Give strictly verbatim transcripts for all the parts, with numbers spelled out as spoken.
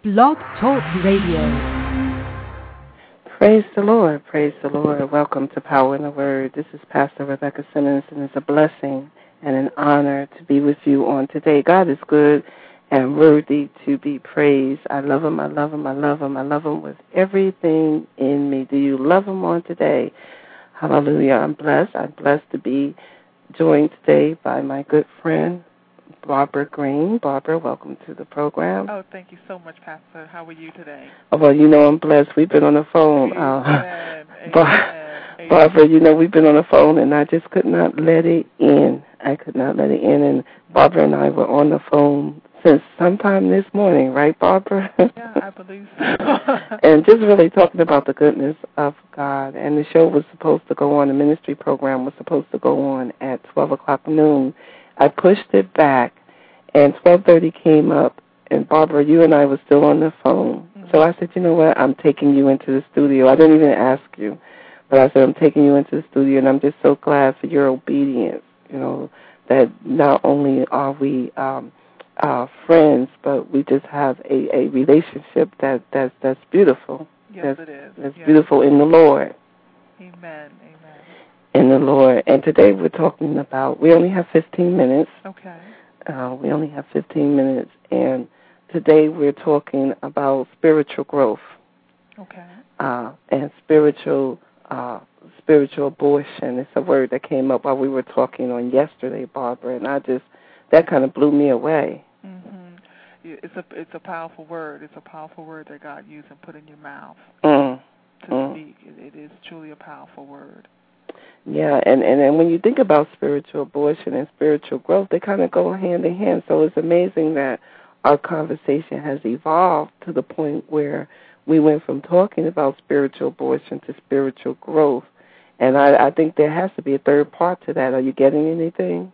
Blog Talk Radio. Praise the Lord, praise the Lord. Welcome to Power in the Word. This is Pastor Rebecca Simmons, and it's a blessing and an honor to be with you on today. God is good and worthy to be praised. I love him, I love him, I love him, I love him with everything in me. Do you love him on today? Hallelujah. I'm blessed. I'm blessed to be joined today by my good friend, Barbara Green. Barbara, welcome to the program. Oh, thank you so much, Pastor. How are you today? Oh, well, you know I'm blessed. We've been on the phone. Amen. Uh, Bar- Amen. Barbara, you know we've been on the phone, and I just could not let it in. I could not let it in, and Barbara and I were on the phone since sometime this morning, right, Barbara? Yeah, I believe so. And just really talking about the goodness of God. And the show was supposed to go on, the ministry program was supposed to go on at twelve o'clock noon. I pushed it back, and twelve thirty came up, and Barbara, you and I were still on the phone. Mm-hmm. So I said, you know what, I'm taking you into the studio. I didn't even ask you, but I said, I'm taking you into the studio, and I'm just so glad for your obedience, you know, that not only are we um, uh, friends, but we just have a, a relationship that, that's, that's beautiful. Yes, that's, it is. That's yes. beautiful in the Lord. Amen. Amen. In the Lord. And today we're talking about, we only have fifteen minutes. Okay. Uh, we only have fifteen minutes, and today we're talking about spiritual growth. Okay. Uh, and spiritual uh, spiritual abortion. It's a word that came up while we were talking on yesterday, Barbara, and I just, that kind of blew me away. Mm-hmm. It's a it's a powerful word. It's a powerful word that God used and put in your mouth Mm. to mm. speak. It, it is truly a powerful word. Yeah, and, and, and when you think about spiritual abortion and spiritual growth, they kind of go hand in hand. So it's amazing that our conversation has evolved to the point where we went from talking about spiritual abortion to spiritual growth. And I, I think there has to be a third part to that. Are you getting anything?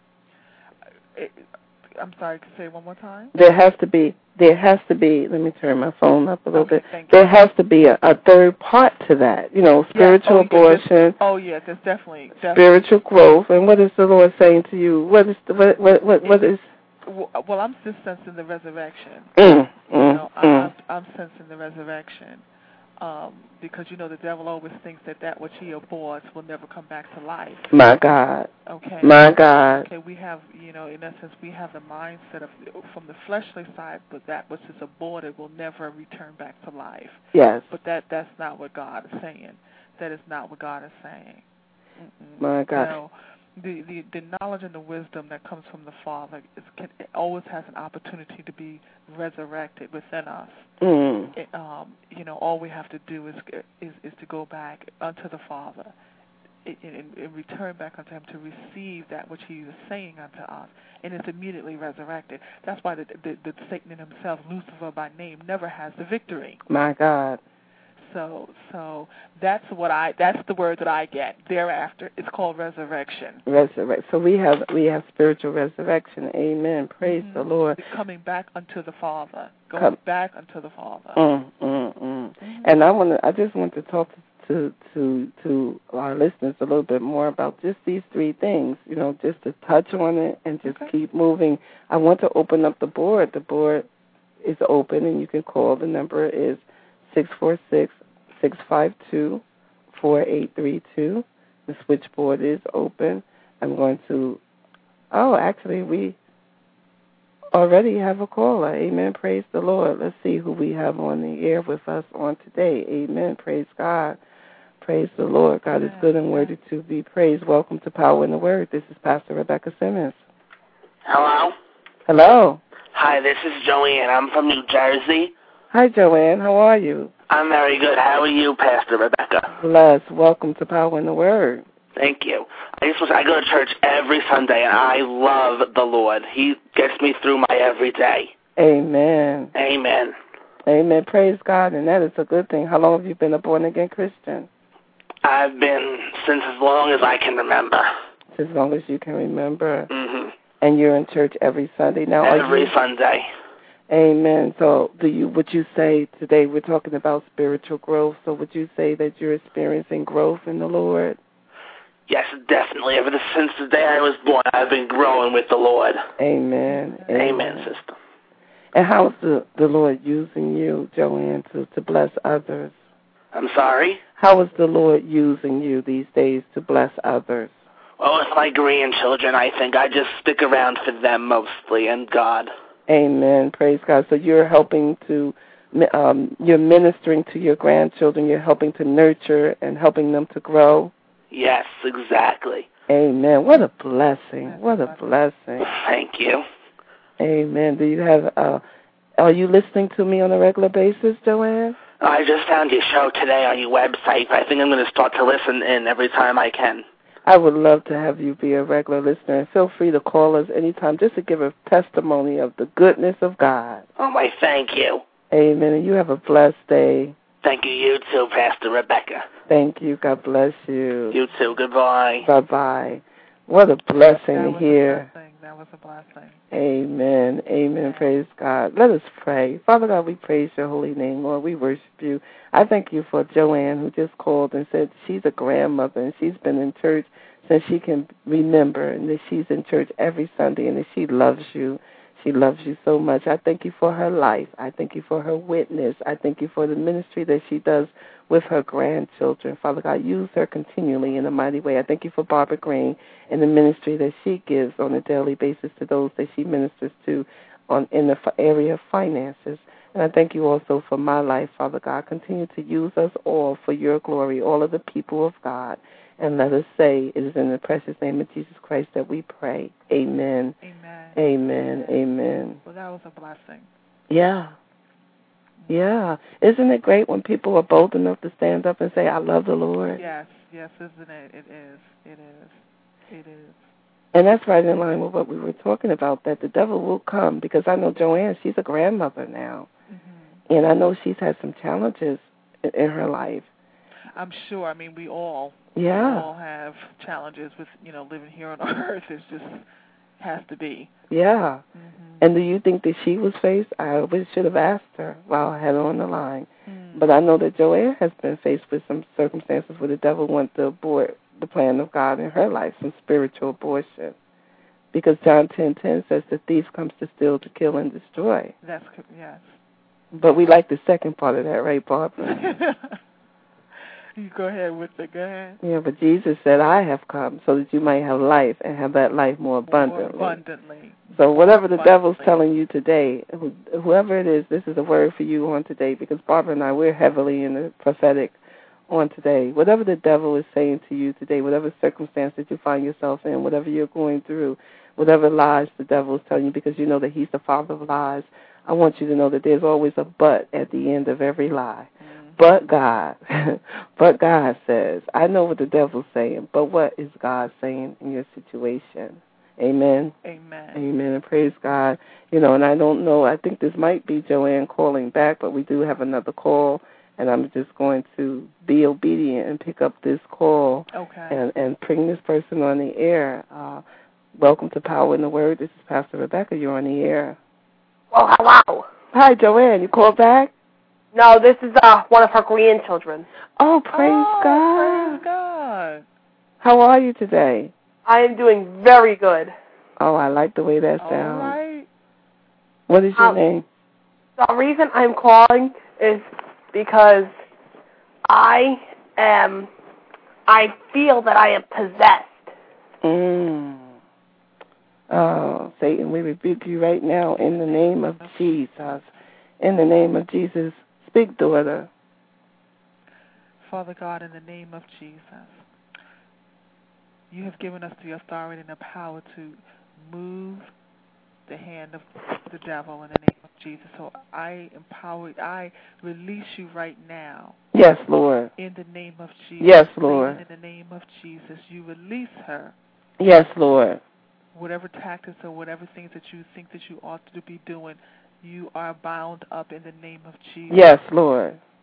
It, I'm sorry, can you say it one more time? There has to be, there has to be, let me turn my phone up a little okay, bit. Thank there you. has to be a, a third part to that, you know, spiritual yeah, oh, abortion. Yes, oh, yes, it's definitely, definitely. Spiritual growth. And what is the Lord saying to you? What is, the, what, what, what, what is... Well, I'm just sensing the resurrection. Mm, you mm, know, I, mm. I'm, I'm sensing the resurrection. Um, because, you know, the devil always thinks that that which he aborts will never come back to life. My God. Okay. My God. Okay, we have, you know, in essence, we have the mindset of, from the fleshly side, but that which is aborted will never return back to life. Yes. But that that's not what God is saying. That is not what God is saying. Mm-mm. My God. You know, the, the, the knowledge and the wisdom that comes from the Father is, can, it always has an opportunity to be resurrected within us. Mm. It, um, you know, all we have to do is is, is to go back unto the Father and, and, and return back unto Him to receive that which He is saying unto us, and it's immediately resurrected. That's why the, the, the Satan himself, Lucifer by name, never has the victory. My God. So, so that's what I. That's the word that I get. Thereafter, it's called resurrection. Resurrect. So we have we have spiritual resurrection. Amen. Praise mm-hmm. the Lord. Coming back unto the Father. Going Come. back unto the Father. Mm, mm, mm. Mm-hmm. And I want to. I just want to talk to to to our listeners a little bit more about just these three things. You know, just to touch on it and just okay. keep moving. I want to open up the board. The board is open, and you can call. The number is six four six, six five two, four eight three two. The switchboard is open. I'm going to, oh, actually, we already have a caller. Amen. Praise the Lord. Let's see who we have on the air with us on today. Amen. Praise God. Praise the Lord. God is good and worthy to be praised. Welcome to Power in the Word. This is Pastor Rebecca Simmons. Hello? Hello. Hi, this is Joanne. I'm from New Jersey. Hi, Joanne. How are you? I'm very good. How are you, Pastor Rebecca? Blessed. Welcome to Power in the Word. Thank you. I just was, I go to church every Sunday, and I love the Lord. He gets me through my every day. Amen. Amen. Amen. Praise God, and that is a good thing. How long have you been a born-again Christian? I've been since as long as I can remember. As long as you can remember. Mm-hmm. And you're in church every Sunday now. Every you... Sunday. Amen. So, do you? Would you say today we're talking about spiritual growth? So, would you say that you're experiencing growth in the Lord? Yes, definitely. Ever since the day I was born, I've been growing with the Lord. Amen. Amen, Amen sister. And how is the, the Lord using you, Joanne, to, to bless others? I'm sorry? How is the Lord using you these days to bless others? Well, with my grandchildren, I think I just stick around for them mostly, and God. Amen. Praise God. So you're helping to, um, you're ministering to your grandchildren. You're helping to nurture and helping them to grow. Yes, exactly. Amen. What a blessing. What a blessing. Thank you. Amen. Do you have, uh, are you listening to me on a regular basis, Joanne? I just found your show today on your website. I think I'm going to start to listen in every time I can. I would love to have you be a regular listener, and feel free to call us anytime just to give a testimony of the goodness of God. Oh, my, thank you. Amen. And you have a blessed day. Thank you. You too, Pastor Rebecca. Thank you. God bless you. You too. Goodbye. Bye-bye. What a blessing that to was hear. A blessing. That was a blessing. Amen. Amen. Praise God. Let us pray. Father God, we praise your holy name, Lord. We worship you. I thank you for Joanne, who just called and said she's a grandmother and she's been in church since she can remember, and that she's in church every Sunday, and that she loves you. She loves you so much. I thank you for her life. I thank you for her witness. I thank you for the ministry that she does with her grandchildren. Father God, use her continually in a mighty way. I thank you for Barbara Green and the ministry that she gives on a daily basis to those that she ministers to on in the area of finances. And I thank you also for my life, Father God. Continue to use us all for your glory, all of the people of God. And let us say, it is in the precious name of Jesus Christ that we pray. Amen. Amen. Amen. Amen. Well, that was a blessing. Yeah. Yeah. Isn't it great when people are bold enough to stand up and say, I love the Lord? Yes. Yes, isn't it? It is. It is. It is. And that's right in line with what we were talking about, that the devil will come, because I know Joanne, she's a grandmother now. Mm-hmm. And I know she's had some challenges in, in her life. I'm sure. I mean, we all, yeah. we all have challenges with, you know, living here on earth. It just has to be. Yeah. Mm-hmm. And do you think that she was faced? I should have asked her while I had her on the line. Mm. But I know that Joanne has been faced with some circumstances where the devil wants to abort the plan of God in her life, some spiritual abortion. Because John ten ten says the thief comes to steal, to kill, and destroy. That's, yes. But we like the second part of that, right, Barbara? You go ahead with the, go ahead. Yeah, but Jesus said, I have come so that you might have life and have that life more abundantly. More abundantly. So whatever the abundantly. devil's telling you today, whoever it is, this is a word for you on today, because Barbara and I, we're heavily in the prophetic on today. Whatever the devil is saying to you today, whatever circumstance that you find yourself in, whatever you're going through, whatever lies the devil is telling you, because you know that he's the father of lies, I want you to know that there's always a but at the end of every lie. But God, but God says, I know what the devil's saying, but what is God saying in your situation? Amen? Amen. Amen, and praise God. You know, and I don't know, I think this might be Joanne calling back, but we do have another call, and I'm just going to be obedient and pick up this call. Okay. and, and bring this person on the air. Uh, welcome to Power in the Word. This is Pastor Rebecca. You're on the air. Well, hello. Hi, Joanne. You called back? No, this is uh, one of her grandchildren. Oh, praise oh, God. Praise God. How are you today? I am doing very good. Oh, I like the way that sounds. All right. What is your um, name? The reason I'm calling is because I am, I feel that I am possessed. Mm. Oh, Satan, we rebuke you right now in the name of Jesus. In the name of Jesus. Speak, daughter. Father God, in the name of Jesus, you have given us the authority and the power to move the hand of the devil in the name of Jesus. So I empower, I release you right now. Yes, Lord. In the name of Jesus. Yes, Lord. In the name of Jesus, you release her. Yes, Lord. Whatever tactics or whatever things that you think that you ought to be doing, you are bound up in the name of Jesus. Yes, Lord.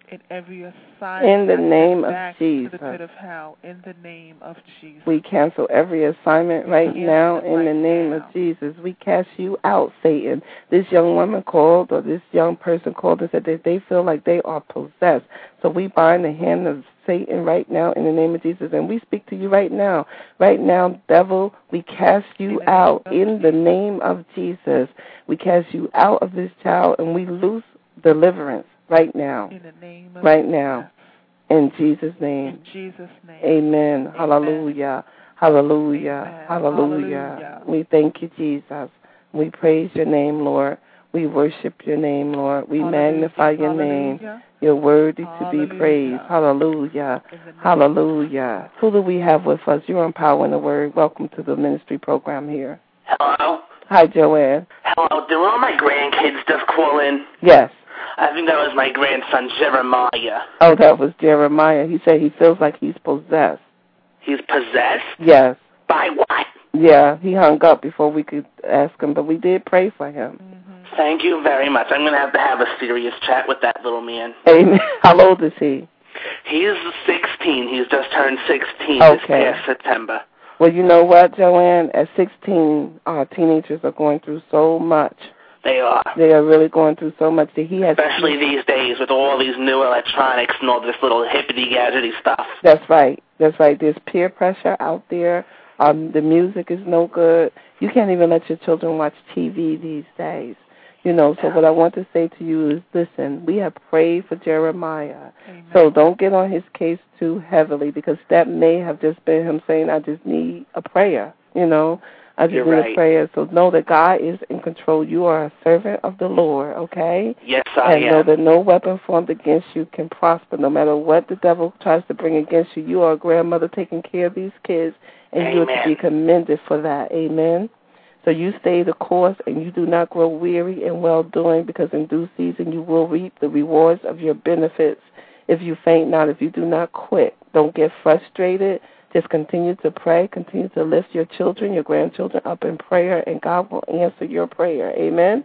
in every assignment. In the name of back Jesus. To the pit of hell. In the name of Jesus. We cancel every assignment we right now in right the name now. of Jesus. We cast you out, Satan. This young woman called, or this young person called and said that they feel like they are possessed. So we bind the hand of Satan right now in the name of Jesus. And we speak to you right now. Right now, devil, we cast you in out in Jesus. the name of Jesus. We cast you out of this child and we loose deliverance right now. In the name of right Jesus. now. In Jesus' name. In Jesus' name. Amen. Amen. Hallelujah. Hallelujah. Amen. Hallelujah. Hallelujah. We thank you, Jesus. We praise your name, Lord. We worship your name, Lord. We Hallelujah. magnify your Hallelujah. name. You're worthy Hallelujah. to be praised. Hallelujah. Hallelujah. Who do we have with us? You're empowering the word. Welcome to the ministry program here. Hello? Hi, Joanne. Hello. Did one of my grandkids just call in? Yes. I think that was my grandson, Jeremiah. Oh, that was Jeremiah. He said he feels like he's possessed. He's possessed? Yes. By what? Yeah, he hung up before we could ask him, but we did pray for him. Mm-hmm. Thank you very much. I'm going to have to have a serious chat with that little man. Amen. How old is he? He's sixteen. He's just turned sixteen okay. this past September. Well, you know what, Joanne? At sixteen, uh, teenagers are going through so much. They are. They are really going through so much that he has. Especially these days with all these new electronics and all this little hippity-gadgety stuff. That's right. That's right. There's peer pressure out there. Um, the music is no good. You can't even let your children watch T V these days. You know, so yeah. what I want to say to you is, listen, we have prayed for Jeremiah. Amen. So don't get on his case too heavily, because that may have just been him saying, I just need a prayer, you know. I just You're need right. a prayer. So know that God is in control. You are a servant of the Lord, okay? Yes, I and am. And know that no weapon formed against you can prosper. No matter what the devil tries to bring against you, you are a grandmother taking care of these kids, and Amen. you are to be commended for that. Amen? So you stay the course, and you do not grow weary in well-doing, because in due season you will reap the rewards of your benefits. If you faint not, if you do not quit, don't get frustrated. Just continue to pray. Continue to lift your children, your grandchildren up in prayer, and God will answer your prayer. Amen?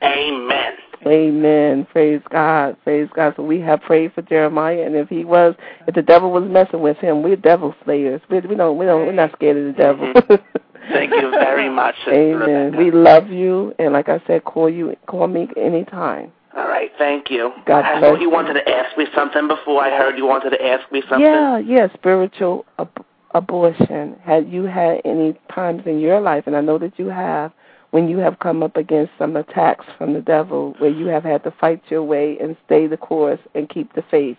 Amen. Amen. Praise God. Praise God. So we have prayed for Jeremiah, and if he was, if the devil was messing with him, we're devil slayers. We, we don't, we don't, we're not scared of the devil. Thank you very much, Sister Amen. Rebecca. We love you, and like I said, call you, call me anytime. All right, thank you. God I bless thought you wanted to ask me something before. I heard you wanted to ask me something. Yeah, yeah, spiritual ab- abortion. Had you had any times in your life, and I know that you have, when you have come up against some attacks from the devil, where you have had to fight your way and stay the course and keep the faith?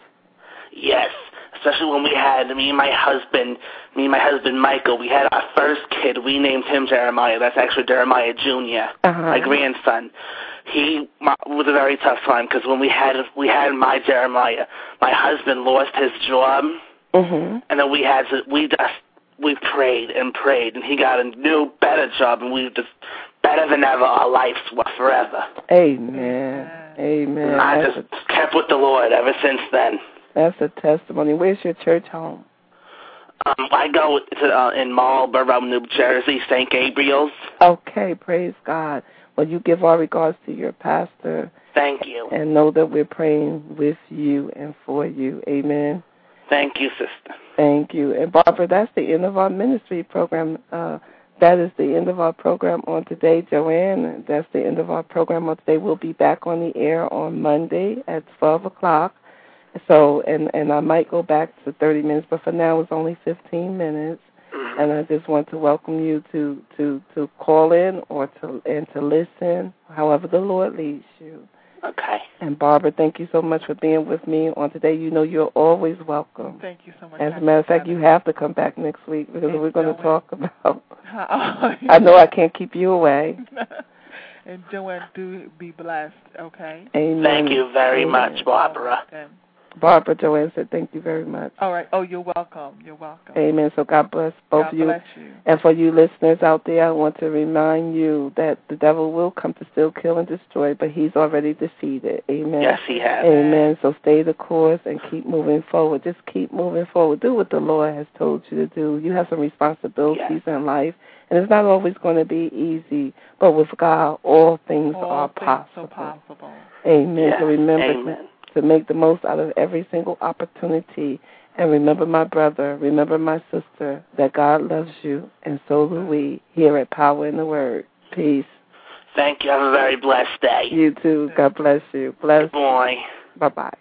Yes, especially when we had, me and my husband, me and my husband Michael, we had our first kid. We named him Jeremiah. That's actually Jeremiah Junior, uh-huh. my grandson. He my, was a very tough time, because when we had we had my Jeremiah, my husband lost his job, mm-hmm. and then we had to, we just we prayed and prayed, and he got a new, better job, and we just better than ever. Our lives were forever. Amen. Amen. And I just a, kept with the Lord ever since then. That's a testimony. Where's your church home? Um, I go to, uh, in Marlboro, New Jersey, Saint Gabriel's. Okay, praise God. Well, you give our regards to your pastor. Thank you. And know that we're praying with you and for you. Amen. Thank you, sister. Thank you. And, Barbara, that's the end of our ministry program. Uh, that is the end of our program on today. Joanne, that's the end of our program on today. We'll be back on the air on Monday at twelve o'clock. So, and, and I might go back to thirty minutes, but for now it's only fifteen minutes. And I just want to welcome you to, to, to call in or to and to listen, however the Lord leads you. Okay. And Barbara, thank you so much for being with me on today. You know you're always welcome. Thank you so much. As a matter of fact, you have to come back next week, because and we're going to talk about. Oh, I know I can't keep you away. And Joanne, do be blessed. Okay. Amen. Thank you very Amen. much, Barbara. Okay. Barbara, Joanne said thank you very much. All right. Oh, you're welcome. You're welcome. Amen. So God bless both God of you. Bless you. And for you listeners out there, I want to remind you that the devil will come to steal, kill, and destroy, but he's already defeated. Amen. Yes, he has. Amen. So stay the course and keep moving forward. Just keep moving forward. Do what the Lord has told you to do. You have some responsibilities yes. in life, and it's not always going to be easy, but with God, all things all are things possible. Are possible. Amen. Yes. So remember Amen. to to make the most out of every single opportunity. And remember, my brother, remember, my sister, that God loves you, and so do we here at Power in the Word. Peace. Thank you. Have a very blessed day. You too. God bless you. Bless. Good boy. Bye-bye.